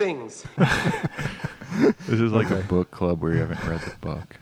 things. This is like a book club where you haven't read the book.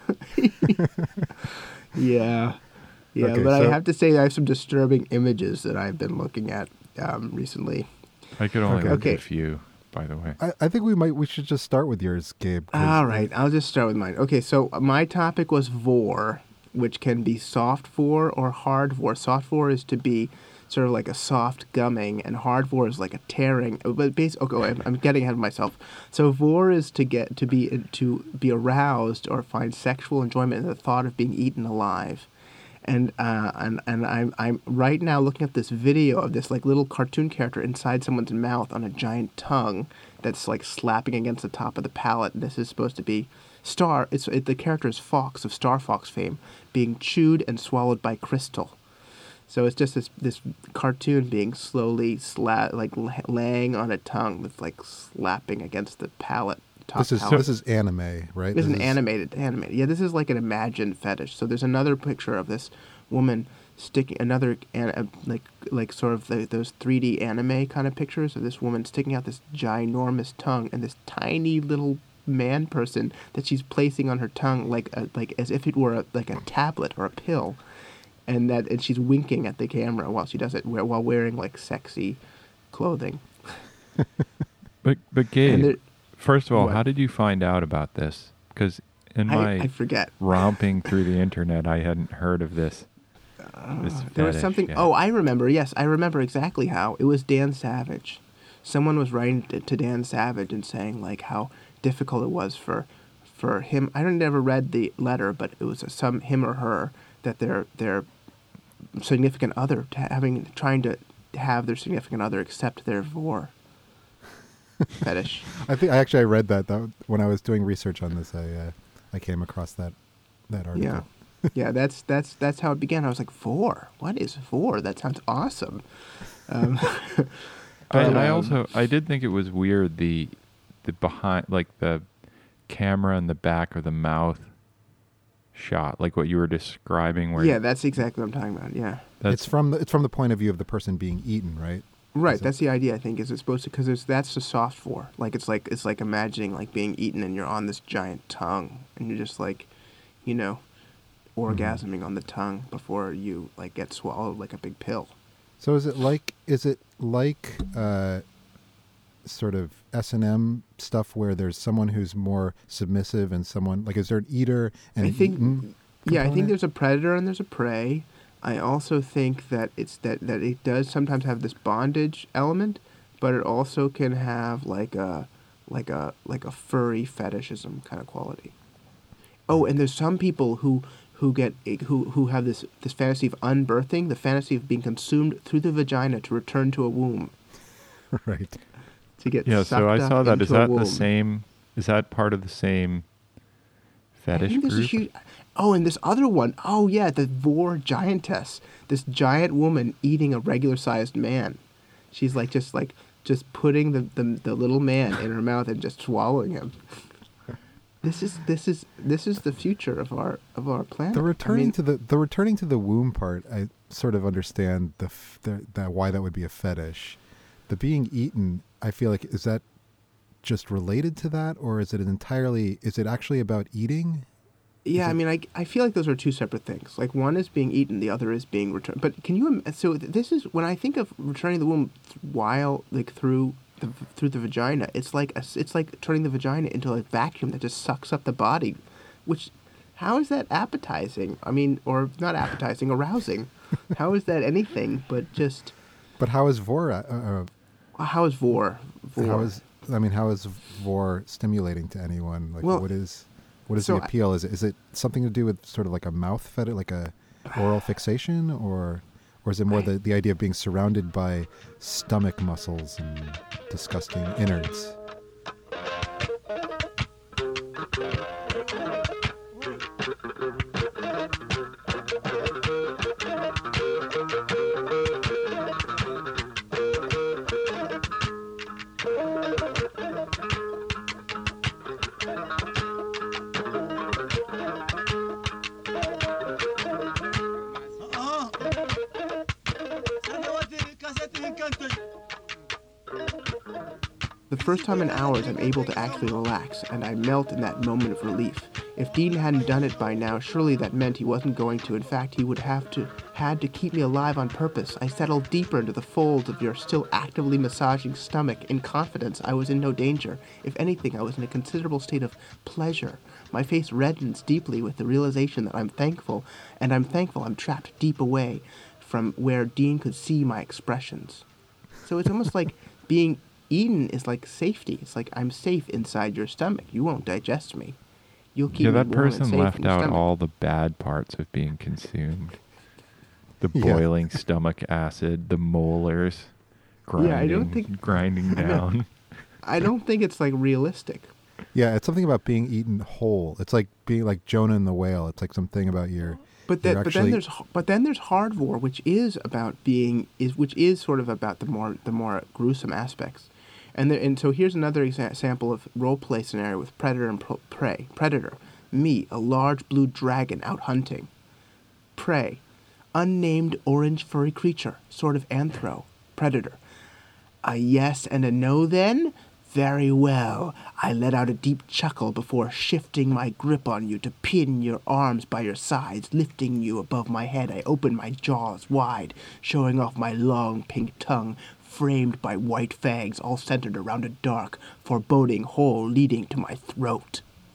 Yeah. Yeah, Okay, but so- I have to say I have some disturbing images that I've been looking at recently. I could only look Okay. at a few, by the way. I think we should just start with yours, Gabe. 'cause- All right, I'll just start with mine. Okay, so my topic was vor, which can be soft vor or hard vor. Soft vor is to be sort of like a soft gumming, and hard vor is like a tearing. But I'm getting ahead of myself. So vor is to be aroused or find sexual enjoyment in the thought of being eaten alive. And I'm right now looking at this video of this like little cartoon character inside someone's mouth on a giant tongue that's like slapping against the top of the palate. This is supposed to be the character is Fox of Star Fox fame being chewed and swallowed by Crystal. So it's just this cartoon being slowly laying on a tongue that's like slapping against the palate. This is anime, right? This is an animated. Yeah, this is like an imagined fetish. So there's another picture of this woman sticking like sort of those 3D anime kind of pictures of this woman sticking out this ginormous tongue and this tiny little man person that she's placing on her tongue like as if it were like a tablet or a pill, and she's winking at the camera while she does it while wearing like sexy clothing. But Gabe, first of all, What? how did you find out about this? Because in I my forget. romping through the internet, I hadn't heard of this. There was something. yet. Oh, I remember. Yes, I remember exactly how. It was Dan Savage. Someone was writing to Dan Savage and saying like how difficult it was for him. I never read the letter, but it was him or her that their significant other trying to have their significant other accept their vor fetish. I read that when I was doing research on this. I came across that article. Yeah. Yeah, that's how it began. I was like, vor? What is vor? That sounds awesome. I did think it was weird the behind, like the camera in the back of the mouth shot, like what you were describing. Where That's exactly what I'm talking about. Yeah. It's from the point of view of the person being eaten, right? Right, that's the idea. I think is it's supposed to because that's the soft vor. Like it's like imagining like being eaten and you're on this giant tongue and you're just like, orgasming on the tongue before you like get swallowed like a big pill. So is it like sort of S&M stuff where there's someone who's more submissive and someone like is there an eater and an eaten I think component? there's a predator and there's a prey. I also think that it's that it does sometimes have this bondage element, but it also can have like a furry fetishism kind of quality. Oh, and there's some people who have this fantasy of unbirthing, the fantasy of being consumed through the vagina to return to a womb. Right. To get Yeah, so I sucked saw up that. into Is a that womb. the same? Is that part of the same fetish I think there's group? a huge. Oh, and this other one. Oh, yeah, the vor giantess. This giant woman eating a regular-sized man. She's just putting the little man in her mouth and just swallowing him. This is the future of our planet. The returning to the womb part, I sort of understand that why that would be a fetish. The being eaten, I feel like, is that just related to that, or is it actually about eating? Yeah, I mean, I feel like those are two separate things. Like one is being eaten, the other is being returned. But can you? So this is when I think of returning the womb while like through the vagina. It's like turning the vagina into a vacuum that just sucks up the body. Which, how is that appetizing? I mean, or not appetizing, arousing. How is that anything but just? But how is vor? How is vor? How is vor stimulating to anyone? Like, Well, what is so the appeal? Is it something to do with sort of like a mouth fetish, like a oral fixation, or is it more the idea of being surrounded by stomach muscles and disgusting innards? The first time in hours I'm able to actually relax, and I melt in that moment of relief. If Dean hadn't done it by now, surely that meant he wasn't going to. In fact, he would had to keep me alive on purpose. I settled deeper into the folds of your still actively massaging stomach. In confidence, I was in no danger. If anything, I was in a considerable state of pleasure. My face reddens deeply with the realization that I'm thankful I'm trapped deep away from where Dean could see my expressions. So it's almost like being eaten is like safety. It's like I'm safe inside your stomach. You won't digest me. You'll keep me that warm and person safe left in your out stomach. all the bad parts of being consumed. The Yeah. boiling stomach acid, the molars grinding, I don't think- grinding down. I don't think it's like realistic. Yeah, it's something about being eaten whole. It's like being like Jonah and the whale. It's like something about your. But you're then actually- there's hardcore, which is sort of about the more gruesome aspects. And so here's another example of role play scenario with predator and prey. Predator, me, a large blue dragon out hunting. Prey, unnamed orange furry creature, sort of anthro. Predator, a yes and a no then? Very well. I let out a deep chuckle before shifting my grip on you to pin your arms by your sides, lifting you above my head. I open my jaws wide, showing off my long pink tongue, framed by white fangs, all centered around a dark, foreboding hole leading to my throat.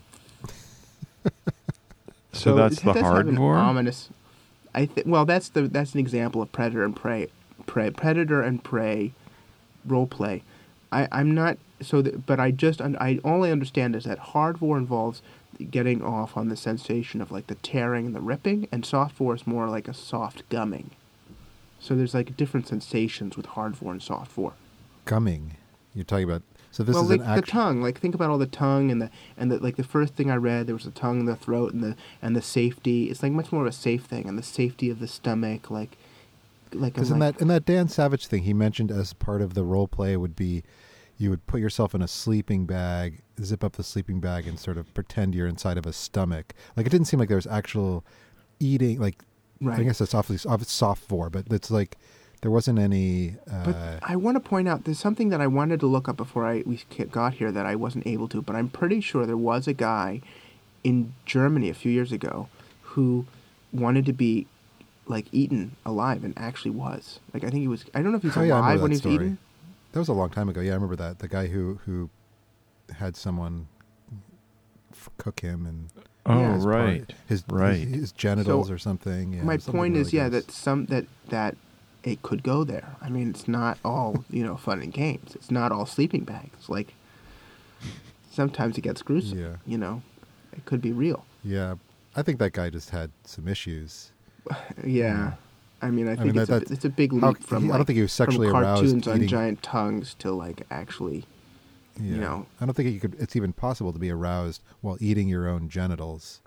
So that's it the does have an hardcore? ominous. That's an example of predator and prey, predator and prey, role play. I'm not but I only understand is that hardcore involves getting off on the sensation of like the tearing and the ripping, and softcore is more like a soft gumming. So there's like different sensations with hardcore and softcore. Gumming. You're talking about. So this is like an the tongue. Like think about all the tongue and the like the first thing I read, there was the tongue and the throat and the safety. It's like much more of a safe thing, and the safety of the stomach, like. Because in that Dan Savage thing, he mentioned as part of the role play would be, you would put yourself in a sleeping bag, zip up the sleeping bag, and sort of pretend you're inside of a stomach. Like it didn't seem like there was actual eating. Like right. I guess it's soft for, but it's like there wasn't any. But I want to point out there's something that I wanted to look up before we got here that I wasn't able to. But I'm pretty sure there was a guy in Germany a few years ago who wanted to be like eaten alive and actually was. Like I think he was. I don't know if he was Oh, yeah, I alive remember when that he was story. eaten. That was a long time ago. Yeah, I remember that. The guy who had someone cook him and Oh, Yeah, right. his genitals So, or something. Yeah, My something point really is, yeah, gross. that it could go there. I mean, it's not all fun and games. It's not all sleeping bags. Like sometimes it gets gruesome. Yeah. It could be real. Yeah, I think that guy just had some issues. Yeah. I mean, I think that's- it's a big leap how- from I don't think he was sexually from aroused cartoons on eating- giant tongues to like actually. Yeah. I don't think it's even possible to be aroused while eating your own genitals.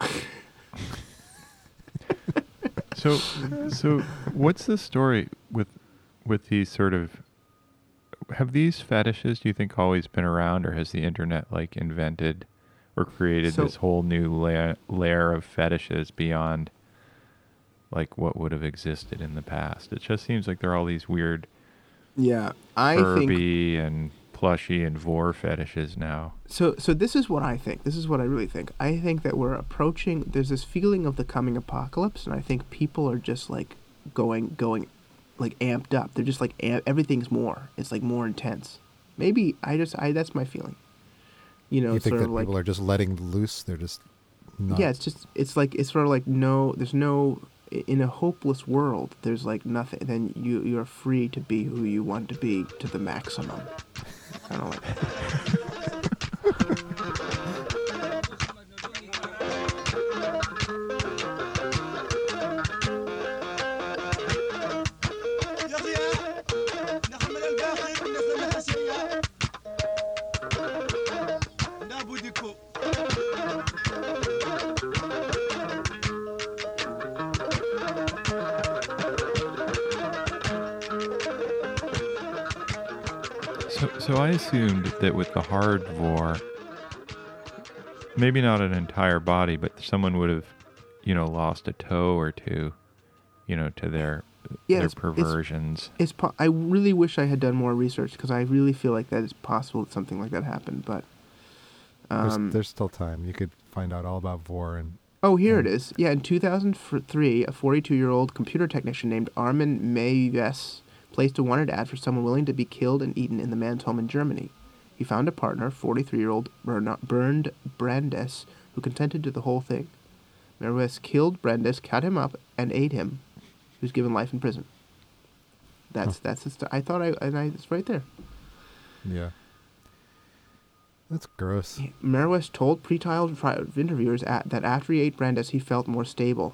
So what's the story with these sort of? Have these fetishes, do you think, always been around, or has the internet like invented or created So- this whole new layer of fetishes beyond like what would have existed in the past? It just seems like there are all these weird Yeah, I think Furby and plushy and vor fetishes now. so. This is what I think. This is what I really think. I think that we're approaching. There's this feeling of the coming apocalypse, and I think people are just like going like amped up. They're just like everything's more. It's like more intense. Maybe that's my feeling. You It's think sort that of like people are just letting loose? They're just not. yeah. It's sort of like there's no in a hopeless world. There's like nothing. Then you're free to be who you want to be to the maximum. Kind of like. So I assumed that with the hard vor, maybe not an entire body, but someone would have, lost a toe or two, to Yeah, their it's perversions. I really wish I had done more research because I really feel like that is possible that something like that happened. But There's still time. You could find out all about Vor and oh, here it and is. Yeah, in 2003, a 42-year-old computer technician named Armin Meiwes placed a wanted ad for someone willing to be killed and eaten in the man's home in Germany. He found a partner, 43-year-old Bernd Brandes, who consented to the whole thing. Meiwes killed Brandes, cut him up, and ate him. He was given life in prison. That's I thought it's right there. yeah. That's gross. Meiwes told pre-trial interviewers that after he ate Brandes, he felt more stable.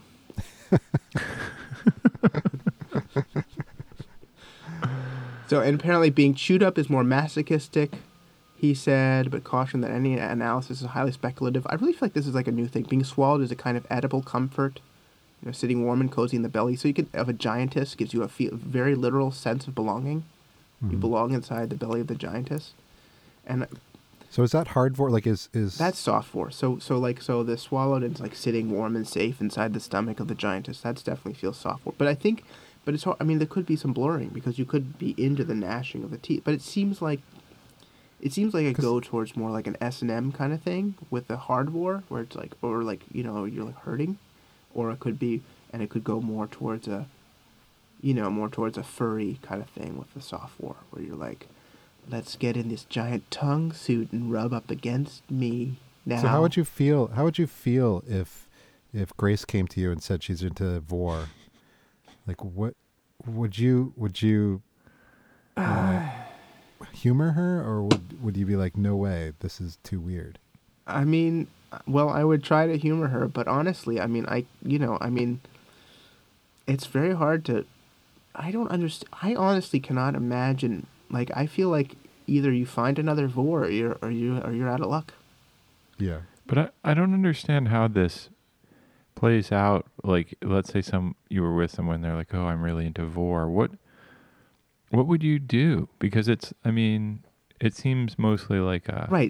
So, and apparently being chewed up is more masochistic, he said, but cautioned that any analysis is highly speculative. I really feel like this is like a new thing. Being swallowed is a kind of edible comfort, sitting warm and cozy in the belly. So of a giantess gives you a very literal sense of belonging. Mm-hmm. You belong inside the belly of the giantess. And so is that hard Vor? Like is that's soft Vor. So the swallowed is like sitting warm and safe inside the stomach of the giantess. That's definitely feels soft Vor. But it's hard. I mean, there could be some blurring because you could be into the gnashing of the teeth. But it seems like it go towards more like an S&M kind of thing with the hard Vor, where it's like, or like, you're like hurting, or it could go more towards a furry kind of thing with the soft Vor, where you're like, let's get in this giant tongue suit and rub up against me now. So how would you feel? How would you feel if Grace came to you and said she's into Vor? Like, what would you humor her, or would you be like, no way, this is too weird? I mean, well, I would try to humor her, but honestly, it's very hard to. I don't understand. I honestly cannot imagine. Like, I feel like either you find another Vor or you're out of luck. Yeah, but I don't understand how this plays out. Like, let's say you were with someone, they're like, oh, I'm really into Vor. What would you do? Because it seems mostly like right.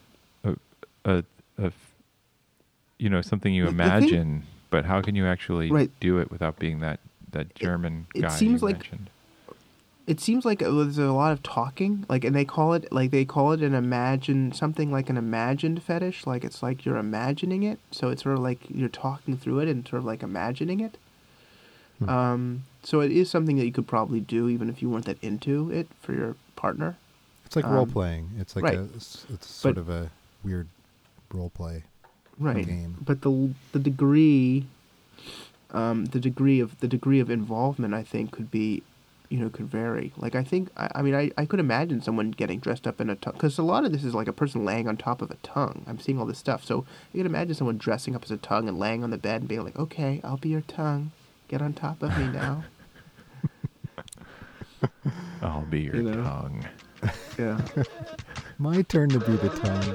Something you imagine, but how can you actually do it without being that German guy you mentioned? It seems like there's a lot of talking, and they call it an imagined fetish, like it's like you're imagining it, so it's sort of like you're talking through it and sort of like imagining it. So it is something that you could probably do even if you weren't that into it for your partner. It's like role playing. It's like it's sort of a weird role play game. But the degree of involvement, I think, could be, could vary. Like, I think, I could imagine someone getting dressed up in a tongue, because a lot of this is like a person laying on top of a tongue. I'm seeing all this stuff, so you could imagine someone dressing up as a tongue and laying on the bed and being like, okay, I'll be your tongue. Get on top of me now. I'll be your tongue. Yeah. My turn to be the tongue.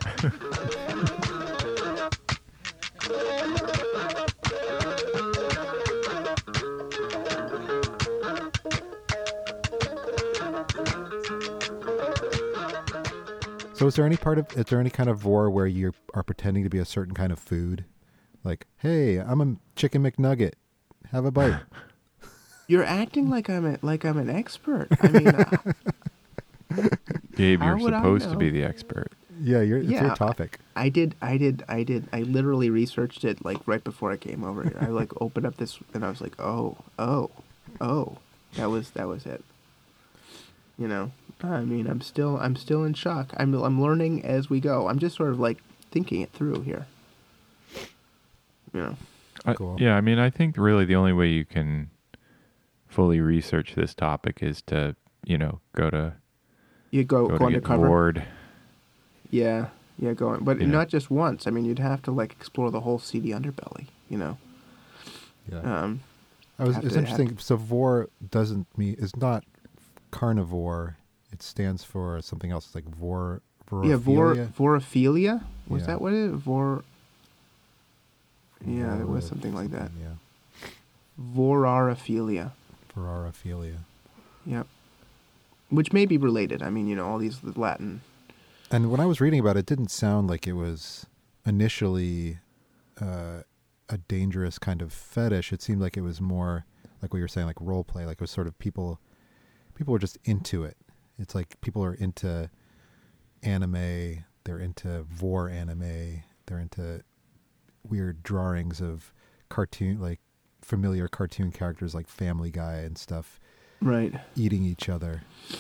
So is there any kind of Vor where you are pretending to be a certain kind of food? Like, hey, I'm a chicken McNugget. Have a bite. You're acting like I'm an expert. I mean, Gabe, you're supposed to be the expert. Yeah, it's your topic. I did. I literally researched it like right before I came over here. I opened up this and I was like, oh, that was it. I mean, I'm still in shock. I'm learning as we go. I'm just sort of like thinking it through here. Cool. Yeah, I mean, I think really the only way you can fully research this topic is to, go to undercover. Bored. Yeah, but not just once. I mean, you'd have to explore the whole seedy underbelly. Yeah. It's interesting. So Vor is not carnivore. It stands for something else. It's like vorophilia. Yeah, vorophilia. Was that what it is? Yeah, it was something like that. Yeah. Vorophilia. Yep. Which may be related. I mean, all these Latin. And when I was reading about it, it didn't sound like it was initially a dangerous kind of fetish. It seemed like it was more like what you were saying, like role play. Like it was sort of people were just into it. It's like people are into anime. They're into vor anime. They're into weird drawings of cartoon, like familiar cartoon characters like Family Guy and stuff. Right. Eating each other.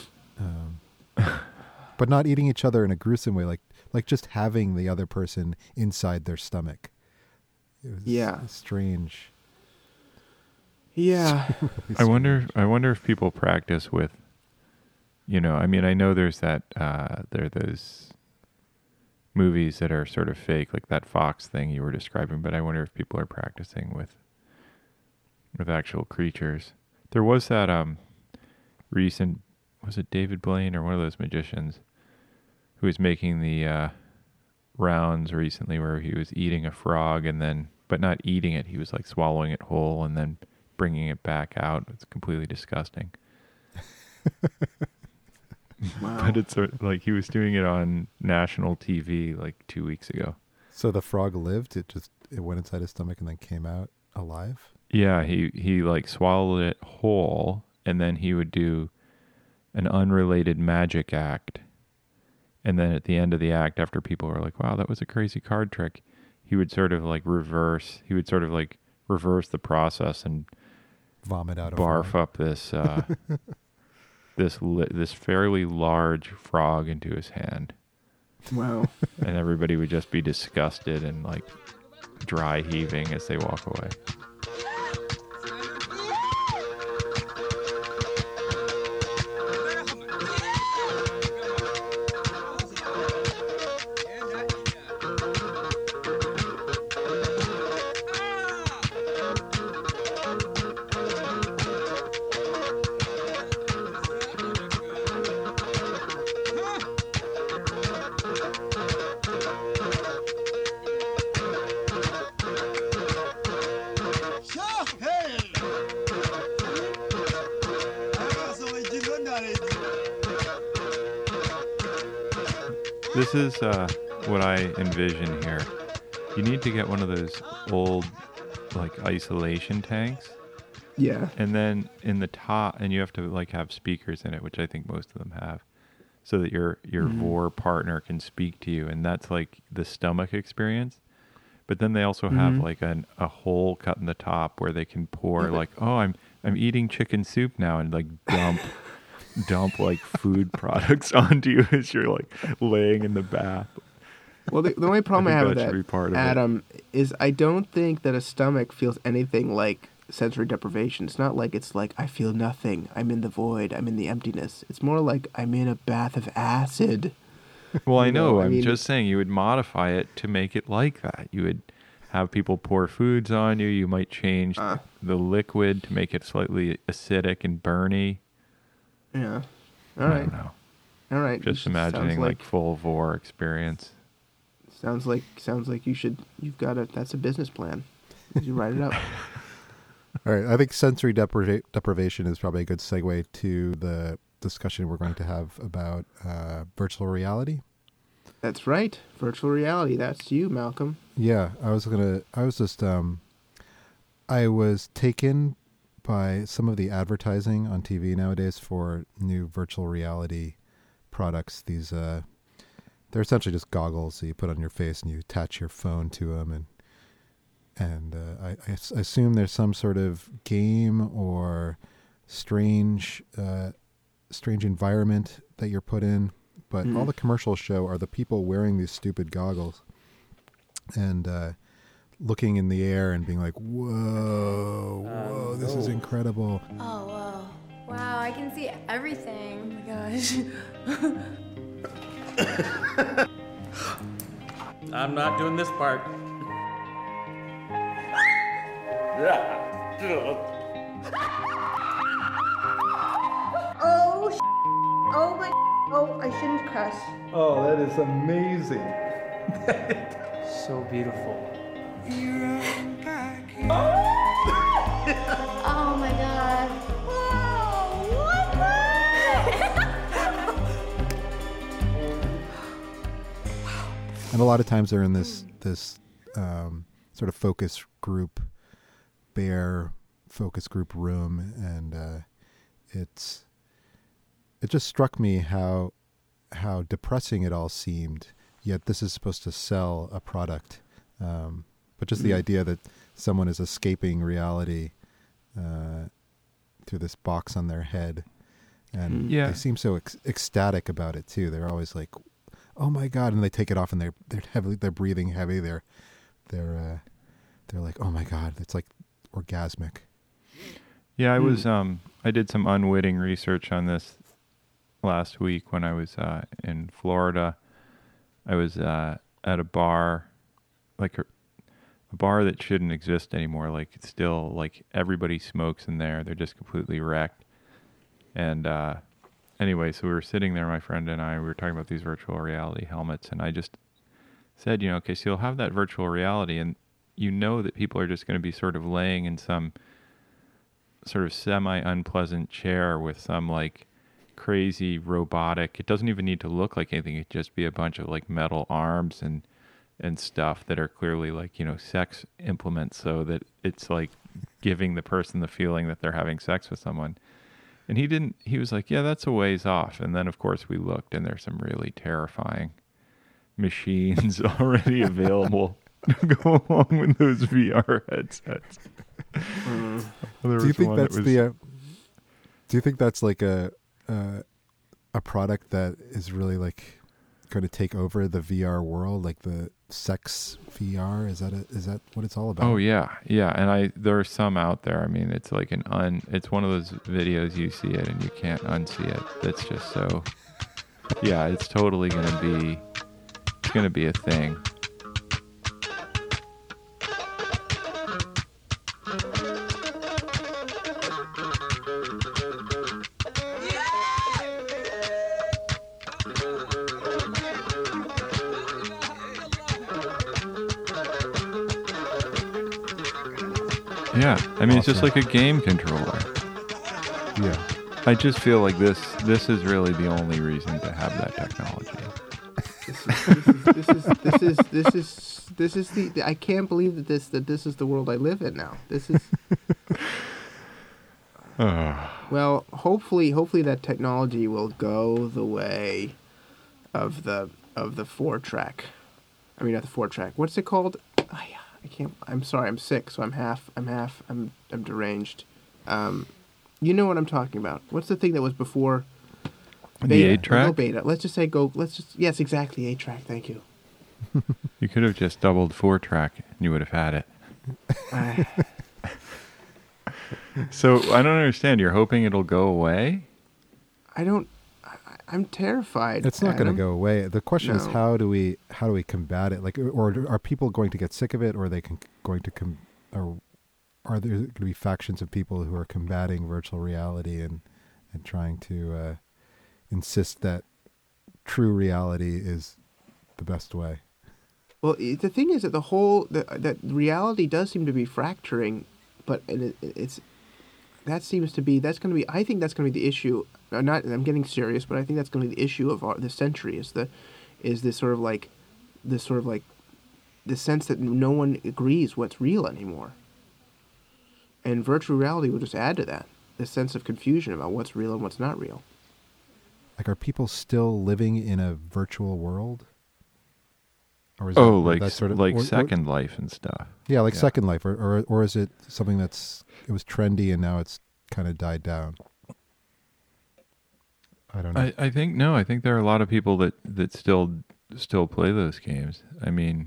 But not eating each other in a gruesome way, like just having the other person inside their stomach. It was strange. Yeah. Really I wonder if people practice with, I mean, I know there's there are those movies that are sort of fake, like that Fox thing you were describing, but I wonder if people are practicing with actual creatures. There was that recent, was it David Blaine or one of those magicians who was making the rounds recently where he was eating a frog and then, but not eating it, he was like swallowing it whole and then bringing it back out. It's completely disgusting. Wow. But it's like he was doing it on national TV like 2 weeks ago. So the frog lived? It went inside his stomach and then came out alive? Yeah, he like swallowed it whole and then he would do an unrelated magic act. And then at the end of the act, after people were like, wow, that was a crazy card trick, he would sort of like reverse the process and vomit out a barf frog. up this this fairly large frog into his hand. Wow. And everybody would just be disgusted and like dry heaving as they walk away. This is what I envision here. You need to get one of those old, like, isolation tanks. Yeah. And then in the top, and you have to, like, have speakers in it, which I think most of them have, so that your vor partner can speak to you. And that's, like, the stomach experience. But then they also have, like, a hole cut in the top where they can pour, like, oh, I'm eating chicken soup now, and, like, dump like food products onto you as you're like laying in the bath. Well, the only problem I have with should be that, part of Adam, is I don't think that a stomach feels anything like sensory deprivation. It's not like it's like, I feel nothing. I'm in the void. I'm in the emptiness. It's more like I'm in a bath of acid. Well, I know. I I'm mean, just saying you would modify it to make it like that. You would have people pour foods on you. You might change the liquid to make it slightly acidic and burny. Yeah. I don't know. All right. Just imagining like full vor experience. Sounds like that's a business plan. You write it up. All right. I think sensory deprivation is probably a good segue to the discussion we're going to have about virtual reality. That's right. Virtual reality. That's you, Malcolm. Yeah. I was taken by some of the advertising on TV nowadays for new virtual reality products. These they're essentially just goggles that you put on your face and you attach your phone to them, and I assume there's some sort of game or strange environment that you're put in. But all the commercials show are the people wearing these stupid goggles and looking in the air and being like, whoa, this is incredible. Oh, whoa. Wow, I can see everything. Oh my gosh. I'm not doing this part. Oh, oh my, oh, I shouldn't cuss. Oh, that is amazing. So beautiful. Oh my god. Whoa, what And a lot of times they're in this sort of focus group, bear focus group room, and it just struck me how depressing it all seemed. Yet this is supposed to sell a product, but just the idea that someone is escaping reality through this box on their head, and they seem so ecstatic about it too. They're always like, "Oh my God!" and they take it off, and they're breathing heavy. They're like, "Oh my God!" It's like orgasmic. Yeah, I was I did some unwitting research on this last week when I was in Florida. I was at a bar, like a bar that shouldn't exist anymore. Like it's still like everybody smokes in there. They're just completely wrecked. And anyway, so we were sitting there, my friend and I, we were talking about these virtual reality helmets, and I just said, okay, so you'll have that virtual reality, and you know that people are just going to be sort of laying in some sort of semi-unpleasant chair with some like crazy robotic, it doesn't even need to look like anything, it'd just be a bunch of like metal arms and stuff that are clearly like, sex implements, so that it's like giving the person the feeling that they're having sex with someone. And he was like, yeah, that's a ways off. And then of course we looked, and there's some really terrifying machines already available to go along with those VR headsets. Do you think that's do you think that's like a product that is really like going to take over the VR world, like the sex VR? Is that what it's all about? Oh yeah, and there are some out there. I mean, it's like it's one of those videos, you see it and you can't unsee it. It's just so, yeah, it's totally gonna be a thing. Yeah, I mean, It's just like a game controller. Yeah. I just feel like this is really the only reason to have that technology. This is the I can't believe that this is the world I live in now. This is well, hopefully that technology will go the way of the 4-track. I mean, not the 4-track. What's it called? I can't. I'm sorry. I'm sick, so I'm deranged. You know what I'm talking about. What's the thing that was before beta? The 8-track? Go beta. Let's just say go. Yes, exactly. 8-track. Thank you. You could have just doubled 4-track, and you would have had it. So I don't understand. You're hoping it'll go away? I'm terrified. It's not going to go away. The question is, how do we combat it? Like, or are people going to get sick of it, or or are there going to be factions of people who are combating virtual reality and trying to insist that true reality is the best way? Well, the thing is that that reality does seem to be fracturing, but that's going to be. I think that's going to be the issue. I'm getting serious, but I think that's going to be the issue of the century. Is this sort of like the sense that no one agrees what's real anymore, and virtual reality will just add to that. The sense of confusion about what's real and what's not real. Like, are people still living in a virtual world? Or is that sort of like Second Life and stuff? Yeah, like Second Life, or is it something it was trendy and now it's kind of died down? I don't know. I think there are a lot of people that still play those games. I mean,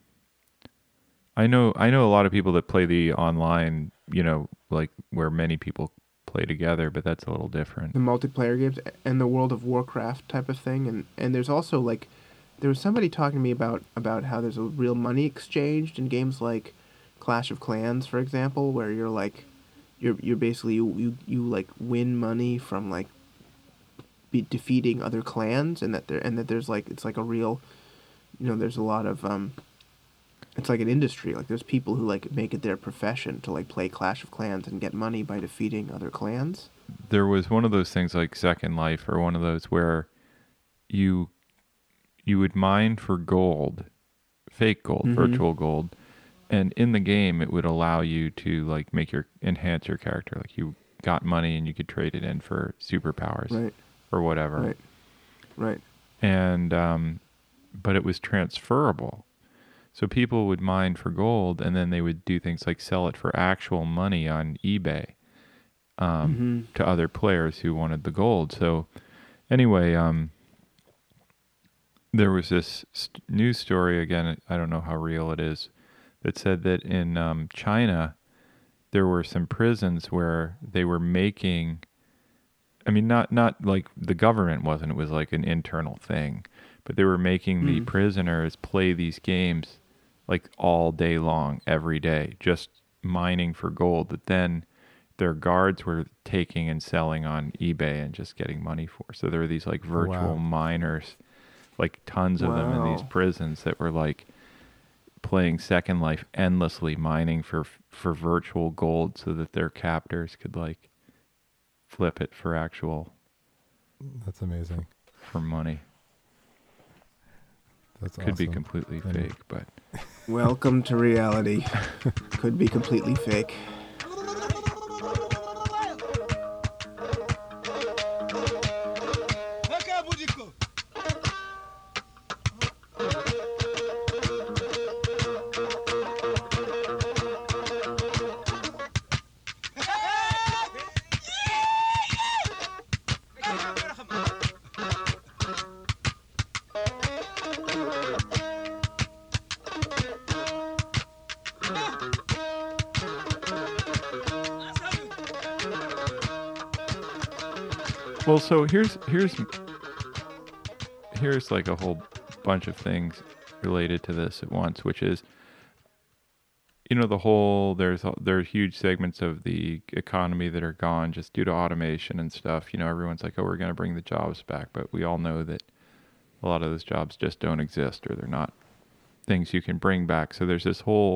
I know a lot of people that play the online, like where many people play together, but that's a little different. The multiplayer games and the World of Warcraft type of thing, and there's also like, there was somebody talking to me about how there's a real money exchanged in games like Clash of Clans, for example, where you're like, you're basically you like win money from like defeating other clans, and that there's like, it's like a real, there's a lot of it's like an industry. Like there's people who like make it their profession to like play Clash of Clans and get money by defeating other clans. There was one of those things like Second Life, or one of those where you would mine for gold, fake gold, virtual gold, and in the game it would allow you to like enhance your character. Like you got money and you could trade it in for superpowers Right. or whatever. Right. Right. And but it was transferable. So people would mine for gold, and then they would do things like sell it for actual money on eBay to other players who wanted the gold. So anyway, there was this news story, again, I don't know how real it is, that said that in China, there were some prisons where they were making, I mean, not like the government wasn't, it was like an internal thing, but they were making the prisoners play these games like all day long, every day, just mining for gold that then their guards were taking and selling on eBay and just getting money for. So there were these like virtual miners, like tons of them in these prisons that were like playing Second Life endlessly, mining for virtual gold so that their captors could like flip it for actual. That's amazing. For money. That's Could be awesome. completely fake, but Welcome to reality. Could be completely fake. well, so here's like a whole bunch of things related to this at once, which is, you know, there are huge segments of the economy that are gone just due to automation and stuff. You know, everyone's like, oh, we're going to bring the jobs back, but we all know that a lot of those jobs just don't exist, or they're not things you can bring back. So there's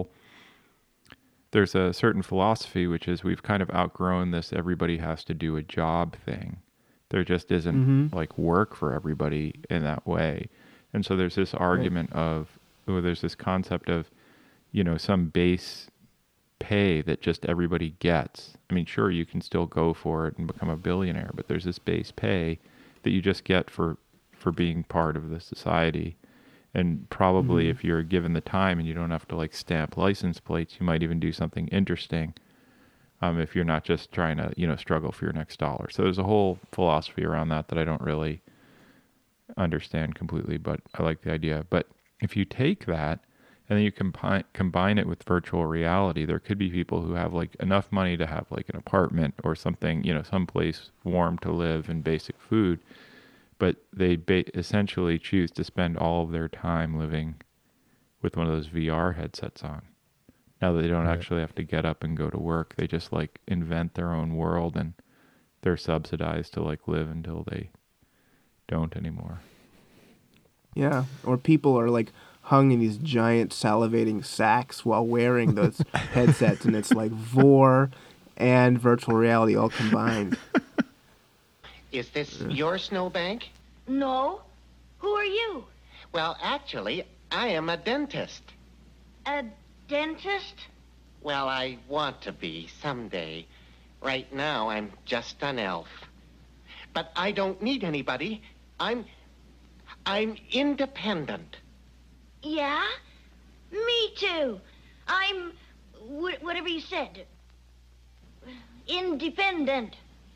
a certain philosophy, which is we've kind of outgrown this everybody has to do a job thing. There just isn't like work for everybody in that way. And so there's this argument there's this concept of, you know, some base pay that just everybody gets. I mean, sure, you can still go for it and become a billionaire, but there's this base pay that you just get for being part of the society. And probably if you're given the time and you don't have to like stamp license plates, you might even do something interesting. If you're not just trying to, you know, struggle for your next dollar. So there's a whole philosophy around that I don't really understand completely, but I like the idea. But if you take that and then you combine it with virtual reality, there could be people who have like enough money to have like an apartment or something, you know, someplace warm to live and basic food, but they essentially choose to spend all of their time living with one of those VR headsets on. Now that they don't actually have to get up and go to work, they just like invent their own world, and they're subsidized to like live until they don't anymore. Yeah, or people are like hung in these giant salivating sacks while wearing those headsets, and it's like vor and virtual reality all combined. Is this your snowbank? No. Who are you? Well, actually, I am a dentist. A dentist? Well, I want to be someday. Right now, I'm just an elf. But I don't need anybody. I'm independent. Yeah? Me too. I'm whatever you said. Independent.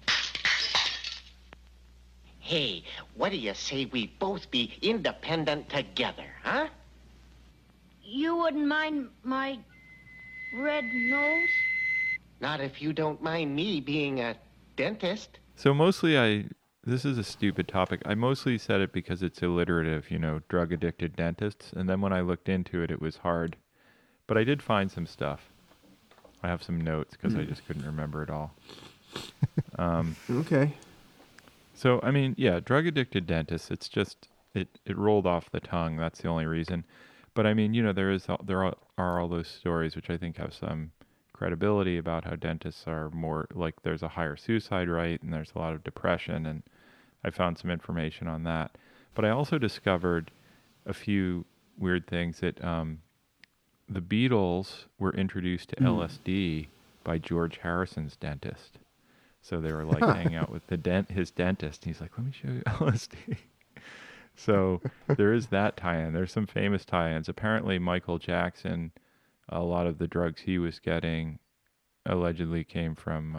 Hey, what do you say we both be independent together, huh? You wouldn't mind my red nose? Not if you don't mind me being a dentist. So mostly this is a stupid topic. I mostly said it because it's alliterative, you know, drug-addicted dentists. And then when I looked into it, it was hard. But I did find some stuff. I have some notes because I just couldn't remember it all. Okay. So, I mean, yeah, drug-addicted dentists, it's just, it rolled off the tongue. That's the only reason. But, I mean, you know, there are all those stories which I think have some credibility about how dentists are more, like, there's a higher suicide rate and there's a lot of depression, and I found some information on that. But I also discovered a few weird things that the Beatles were introduced to LSD by George Harrison's dentist. So they were like hanging out with his dentist. And he's like, let me show you LSD. So there is that tie-in. There's some famous tie-ins. Apparently Michael Jackson, a lot of the drugs he was getting allegedly came from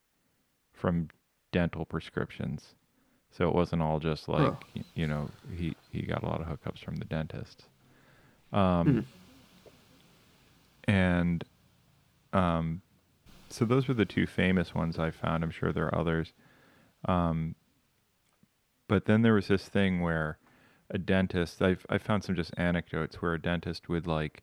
dental prescriptions. So it wasn't all just like, he got a lot of hookups from the dentist. And so those were the two famous ones I found. I'm sure there are others. But then there was this thing where a dentist, I found some just anecdotes where a dentist would like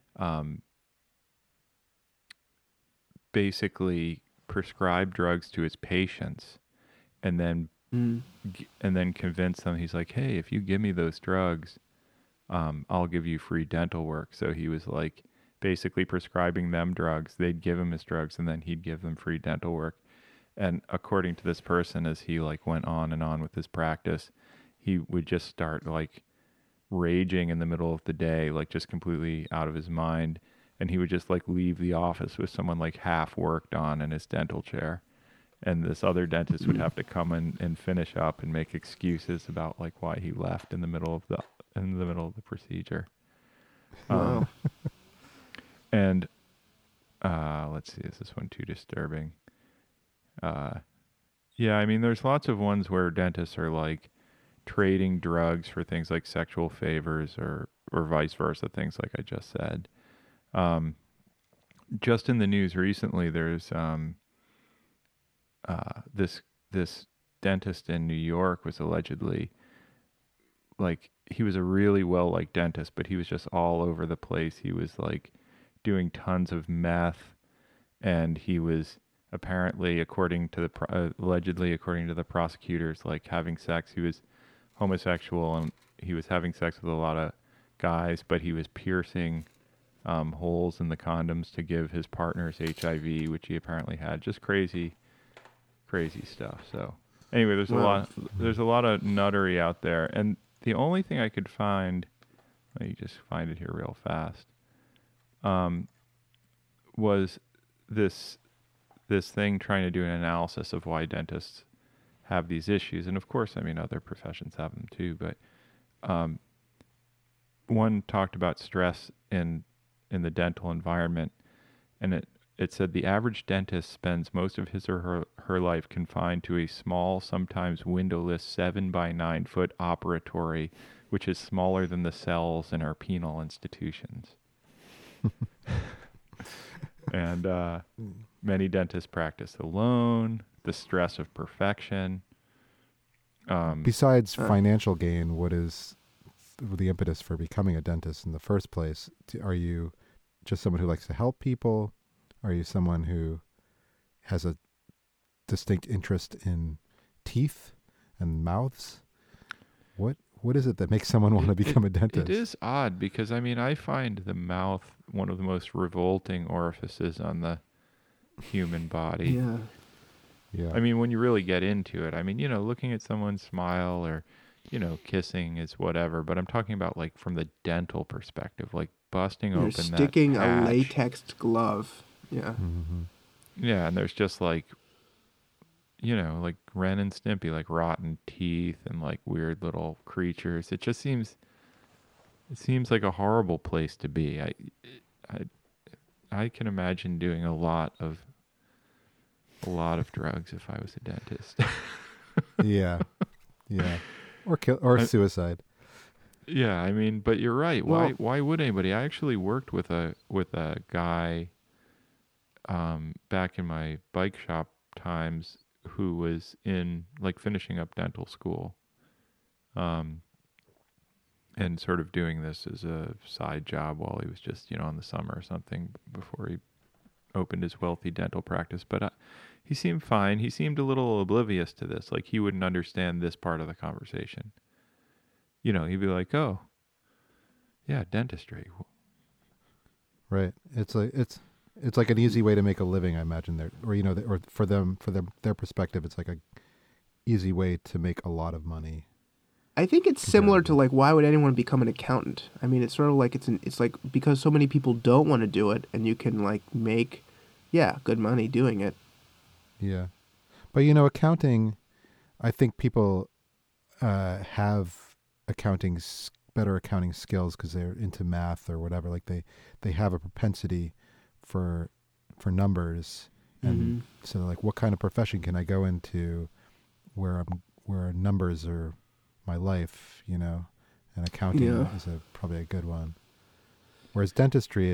basically prescribe drugs to his patients and then convince them. He's like, hey, if you give me those drugs, I'll give you free dental work. So he was like basically prescribing them drugs. They'd give him his drugs and then he'd give them free dental work. And according to this person, as he like went on and on with his practice, he would just start like raging in the middle of the day, like just completely out of his mind. And he would just like leave the office with someone like half worked on in his dental chair. And this other dentist would have to come in and finish up and make excuses about like why he left in the middle of the procedure. Wow. And let's see, is this one too disturbing? Yeah, I mean, there's lots of ones where dentists are like trading drugs for things like sexual favors or vice versa, things like I just said. Just in the news recently, there's this dentist in New York was allegedly like, he was a really well-liked dentist, but he was just all over the place. He was like doing tons of meth, and he was apparently, allegedly according to the prosecutors, like having sex. He was homosexual and he was having sex with a lot of guys, but he was piercing holes in the condoms to give his partners HIV, which he apparently had. Just crazy stuff. So anyway, there's a lot of nuttery out there, and the only thing I could find, let me just find it here real fast, was this thing trying to do an analysis of why dentists have these issues. And of course, I mean, other professions have them too, but one talked about stress in the dental environment, and it said the average dentist spends most of his or her life confined to a small, sometimes windowless 7 by 9 foot operatory, which is smaller than the cells in our penal institutions. And many dentists practice alone, the stress of perfection. Besides financial gain, what is the impetus for becoming a dentist in the first place? Are you just someone who likes to help people? Are you someone who has a distinct interest in teeth and mouths? What is it that makes someone want to become a dentist? It is odd because, I mean, I find the mouth one of the most revolting orifices on the human body. Yeah. I mean, when you really get into it, I mean, looking at someone smile or, kissing is whatever, but I'm talking about like from the dental perspective, like busting You're open sticking that patch. a latex glove. Yeah. Mm-hmm. Yeah, and there's just like, like Ren and Stimpy, like rotten teeth and like weird little creatures. It seems like a horrible place to be. I can imagine doing a lot of drugs if I was a dentist. Yeah. Or suicide. Yeah, I mean, but you're right. Why would anybody? I actually worked with a guy back in my bike shop times who was in like finishing up dental school, and sort of doing this as a side job while he was just on the summer or something before he opened his wealthy dental practice. But he seemed fine. He seemed a little oblivious to this. Like he wouldn't understand this part of the conversation. He'd be like, "Oh, yeah, dentistry." Right. It's like an easy way to make a living, I imagine. There, or for their perspective, it's like a easy way to make a lot of money. I think it's similar to like why would anyone become an accountant? I mean, it's sort of like it's like because so many people don't want to do it, and you can like make, good money doing it. Yeah. But accounting, I think people have better accounting skills because they're into math or whatever. Like they have a propensity for numbers, and so like, what kind of profession can I go into where numbers are my life, and accounting is probably a good one. Whereas dentistry,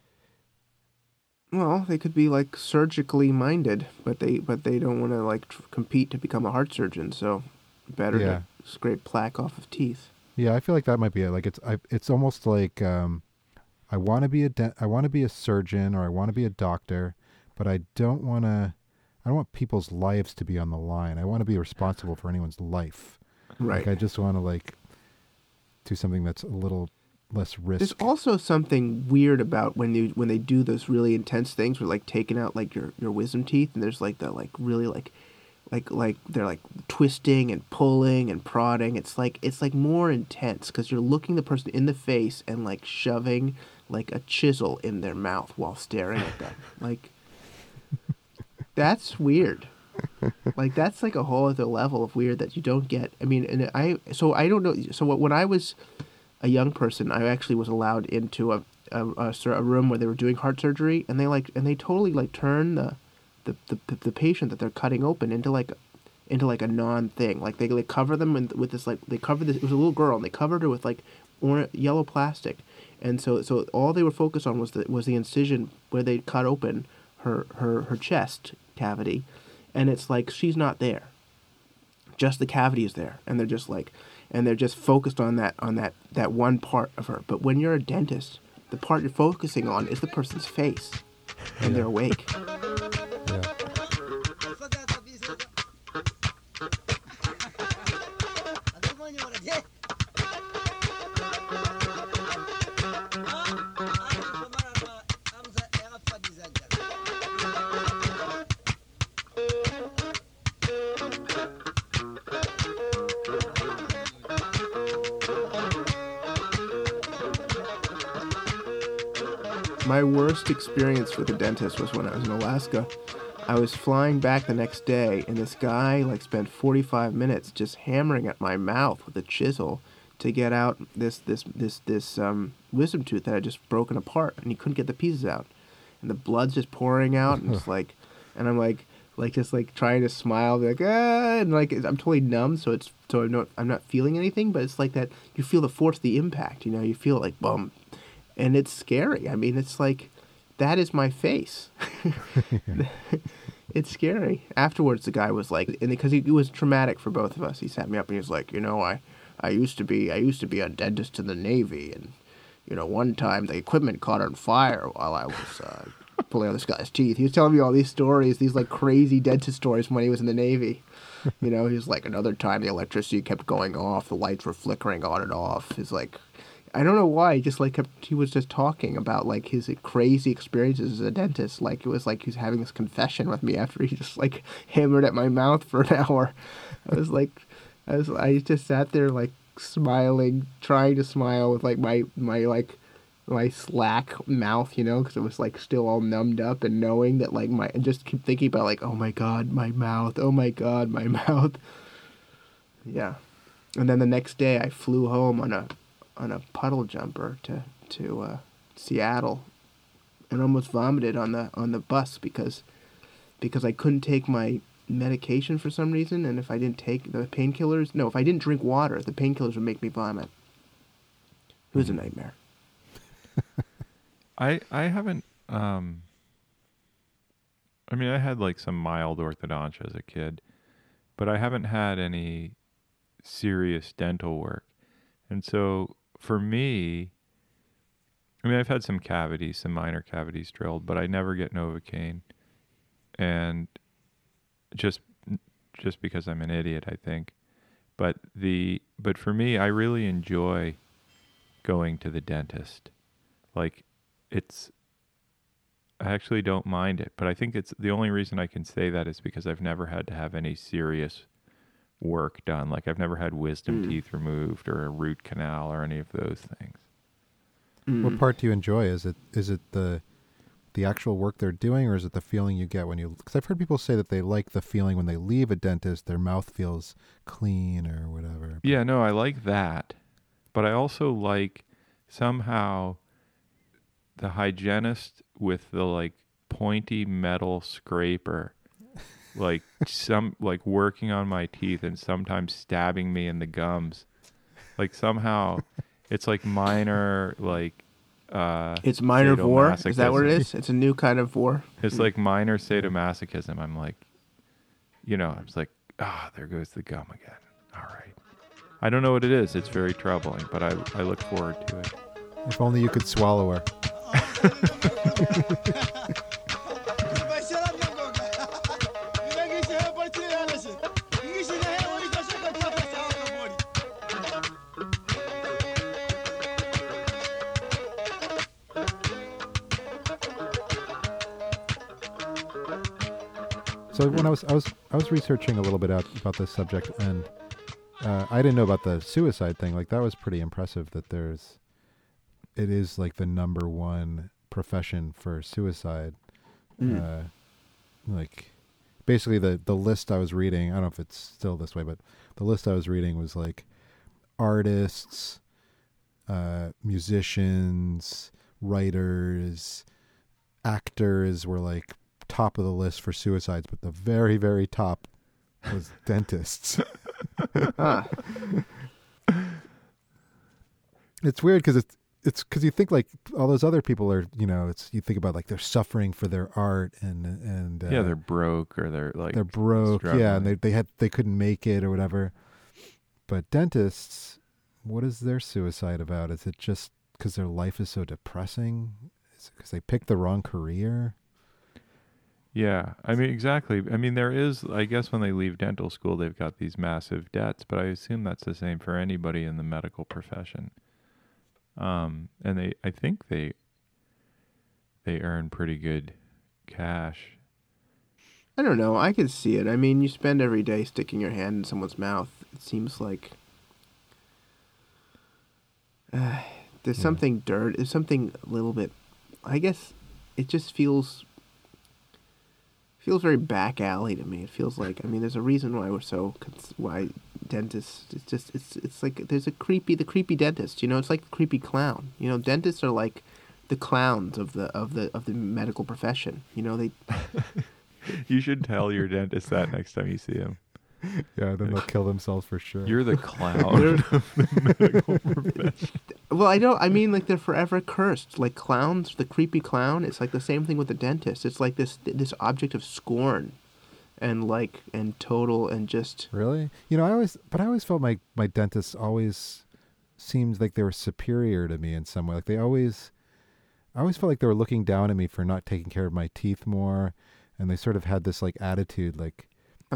Well, they could be like surgically minded, but they don't want to like compete to become a heart surgeon. So better to scrape plaque off of teeth. Yeah, I feel like that might be it. Like it's almost like I want to be a surgeon, or I want to be a doctor, but I don't want people's lives to be on the line. I want to be responsible for anyone's life. Right. Like I just want to like do something that's a little less risk. There's also something weird about when they do those really intense things, where like taking out like your wisdom teeth, and there's like the like really like they're like twisting and pulling and prodding. It's like more intense because you're looking the person in the face and like shoving like a chisel in their mouth while staring at them. Like that's weird. Like that's like a whole other level of weird that you don't get. I mean, and I don't know. So when I was a young person, I actually was allowed into a room where they were doing heart surgery, and they totally like turn the patient that they're cutting open into like a non thing. Like they cover them with this like they cover this. It was a little girl, and they covered her with like yellow plastic, and so all they were focused on was the incision where they cut open her chest cavity, and it's like she's not there, just the cavity is there, and they're just focused on that one part of her. But when you're a dentist, the part you're focusing on is the person's face, and they're awake. Yeah. My worst experience with a dentist was when I was in Alaska. I was flying back the next day, and this guy like spent 45 minutes just hammering at my mouth with a chisel to get out this wisdom tooth that had just broken apart, and he couldn't get the pieces out, and the blood's just pouring out, and it's like, and I'm like just like trying to smile, be like and like I'm totally numb, so I'm not feeling anything, but it's like that you feel the force of the impact, you feel it like boom. And it's scary. I mean, it's like, that is my face. It's scary. Afterwards, the guy was like, and because it was traumatic for both of us, he sat me up and he was like, I used to be a dentist in the Navy, and one time the equipment caught on fire while I was pulling out this guy's teeth. He was telling me all these stories, these like crazy dentist stories from when he was in the Navy. He was like, another time the electricity kept going off, the lights were flickering on and off. He's like, I don't know why. He was just talking about like his crazy experiences as a dentist. Like it was like he was having this confession with me after he just like hammered at my mouth for an hour. I just sat there like smiling, trying to smile with like my slack mouth, because it was like still all numbed up, and knowing that like and just keep thinking about like, oh my God, my mouth. Oh my God, my mouth. Yeah. And then the next day I flew home on a puddle jumper to Seattle, and almost vomited on the bus because I couldn't take my medication for some reason, and if I didn't take the painkillers, if I didn't drink water, the painkillers would make me vomit. It was a nightmare. I haven't I mean, I had like some mild orthodontia as a kid, but I haven't had any serious dental work. And so for me, I mean, I've had some minor cavities drilled, but I never get Novocaine. And just because I'm an idiot, I think. But for me, I really enjoy going to the dentist. Like I actually don't mind it, but I think it's the only reason I can say that is because I've never had to have any serious work done. Like I've never had wisdom teeth removed or a root canal or any of those things. What part do you enjoy? Is it the actual work they're doing, or is it the feeling you get when you? Because I've heard people say that they like the feeling when they leave a dentist, their mouth feels clean or whatever. Yeah, no, I like that, but I also like somehow the hygienist with the like pointy metal scraper, like working on my teeth and sometimes stabbing me in the gums. Like somehow it's like minor like It's minor vor. Is that what it sadomasochism. is? It's a new kind of vor. It's like minor sadomasochism. I'm like, I was like, there goes the gum again. All right. I don't know what it is. It's very troubling, but I look forward to it. If only you could swallow her. So when I was researching a little bit about this subject, and I didn't know about the suicide thing. Like that was pretty impressive. That it is like the number one profession for suicide. Like basically the list I was reading. I don't know if it's still this way, but the list I was reading was like artists, musicians, writers, actors were like top of the list for suicides, but the very, very top was dentists. It's weird because it's because you think like all those other people are, you think about like they're suffering for their art and they're broke or they're broke, struggling. yeah, and they couldn't make it or whatever. But dentists, what is their suicide about? Is it just because their life is so depressing? Is it because they picked the wrong career? Yeah, I mean, exactly. I mean, there is, I guess when they leave dental school, they've got these massive debts, but I assume that's the same for anybody in the medical profession. And I think they earn pretty good cash. I don't know. I could see it. I mean, you spend every day sticking your hand in someone's mouth. It seems like there's something there's something a little bit, I guess it just feels very back alley to me. It feels like, I mean, there's a reason why why dentists, it's like there's the creepy dentist, it's like the creepy clown. Dentists are like the clowns of the medical profession. They You should tell your dentist that next time you see him. Yeah, then they'll kill themselves for sure. You're the clown of the medical profession. Well, I mean, like, they're forever cursed. Like, clowns, the creepy clown, it's like the same thing with the dentist. It's like this object of scorn and total and just... Really? I always felt my dentists always seemed like they were superior to me in some way. Like, I always felt like they were looking down at me for not taking care of my teeth more, and they sort of had this, like, attitude, like,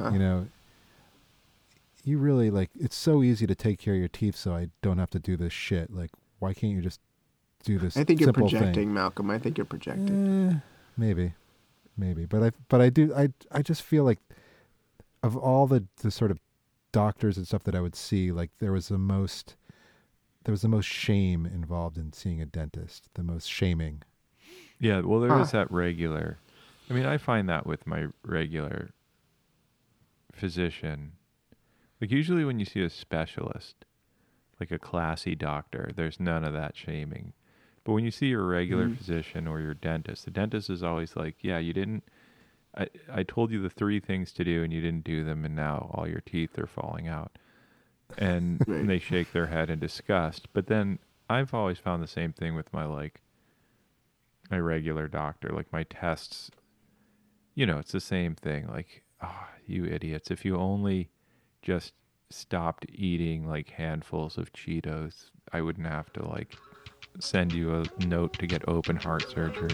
you really, like, it's so easy to take care of your teeth so I don't have to do this shit. Like, why can't you just do this I think you're simple projecting, thing? Malcolm. I think you're projecting. Maybe. But I just feel like of all the sort of doctors and stuff that I would see, like, there was the most shame involved in seeing a dentist, the most shaming. Yeah, well, there is that regular. I mean, I find that with my regular physician. Like, usually when you see a specialist, like a classy doctor, there's none of that shaming. But when you see your regular physician or your dentist, the dentist is always like, yeah, you didn't, I told you the 3 things to do and you didn't do them, and now all your teeth are falling out. And they shake their head in disgust. But then I've always found the same thing with my regular doctor. Like, my tests, it's the same thing. Like, you idiots, if you only just stopped eating like handfuls of Cheetos, I wouldn't have to like send you a note to get open heart surgery.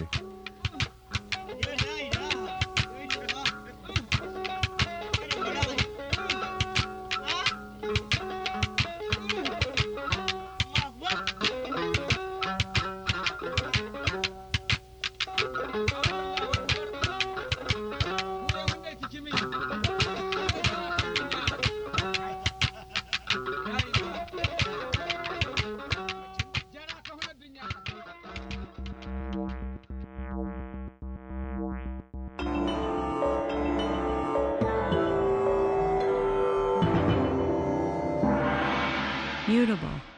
Mutable.